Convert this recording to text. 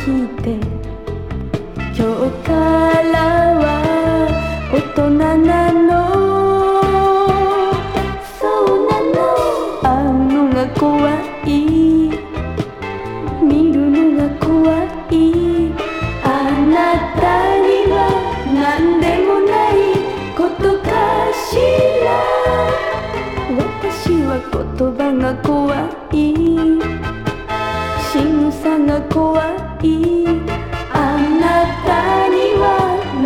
聞いて、今日からは大人なの。そうなの。会うのが怖い、見るのが怖い。あなたには何でもないことかしら。私は言葉が怖い、仕草が怖い。